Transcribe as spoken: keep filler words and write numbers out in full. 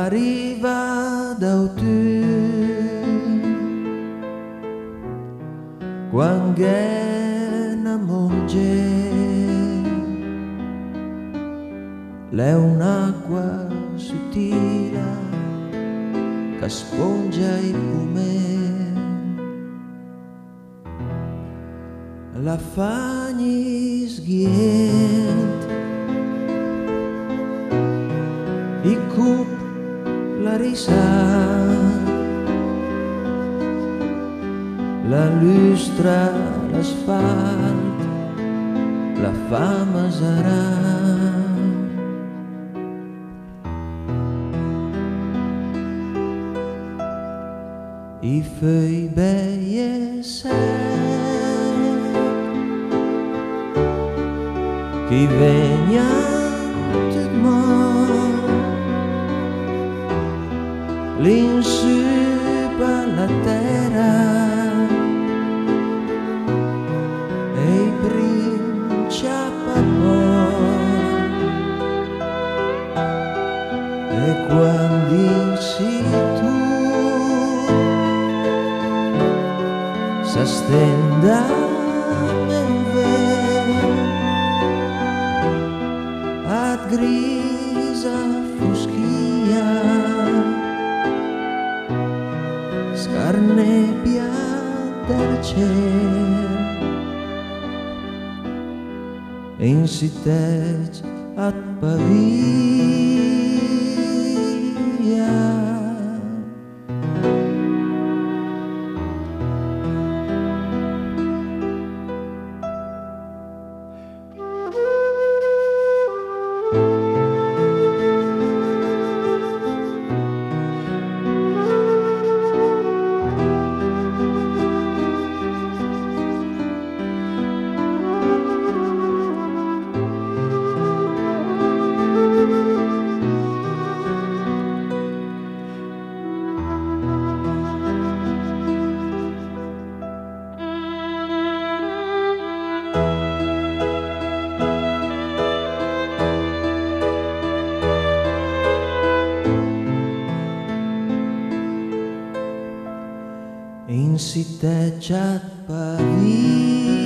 riva d'autunno, quando è una moglie, l'è un'acqua sottile che spongia i pomeri, la fagni sghient, i cup la risata, la lustra l'asfalto, la fama sarà. I feuilles beie sec qui vegnan tot mort l'insu per la terra e i princiapa e quando dici tu s'astenda nel vento ad grisa foschia scarnebbia del cielo e in sitec ad Pavia. In sitec ad Pavia.